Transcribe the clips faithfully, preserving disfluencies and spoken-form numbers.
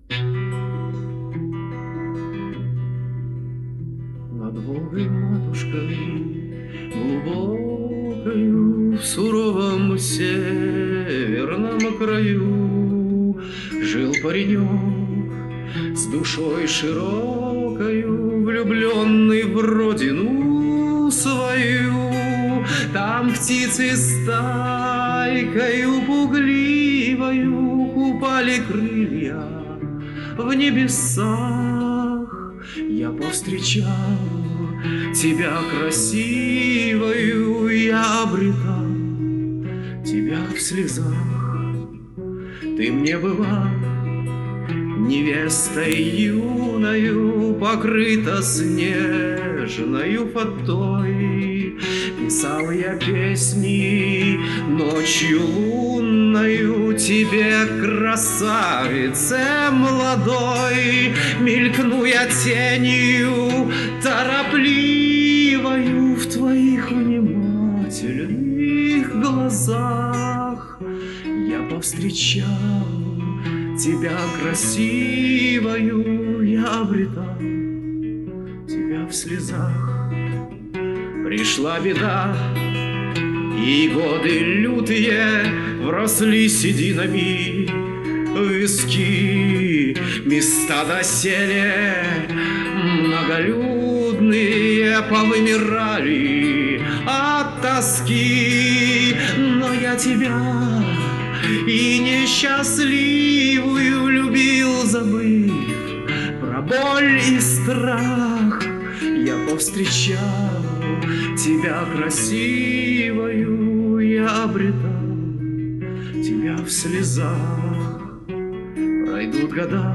Над Волгой матушкой глубокою в суровом северном краю жил паренек с душой широкою, влюбленный в родину свою. Там птицы стайкою пугливою купали крылья в небесах. Я повстречал тебя красивою, я обретал тебя в слезах. Ты мне была невестой юною, покрыта снежною фатой. Писал я песни ночью лунною тебе, красавице молодой. Мелькну я тенью торопливою в твоих внимательных глазах. Я повстречал тебя красивою, я обретал тебя в слезах. Пришла беда, и годы лютые вросли сединами в виски. Места доселе многолюдные повымирали от тоски. Но я тебя и несчастливую любил, забыв про боль и страх. Я повстречал тебя красивою, я обретал тебя в слезах. Пройдут года,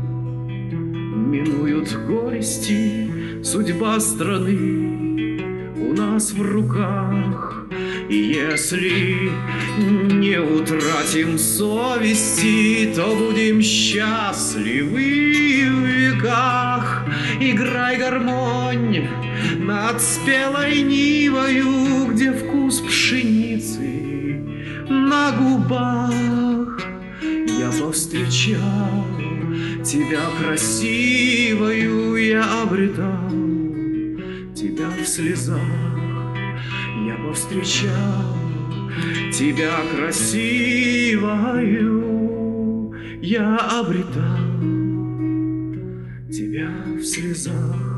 минуют горести, судьба страны у нас в руках. И если не утратим совести, то будем счастливы в веках. Играй, гармонь, над спелой нивою, где вкус пшеницы на губах. Я повстречал тебя красивою, я обретал тебя в слезах. Я повстречал тебя красивою, я обретал тебя в слезах.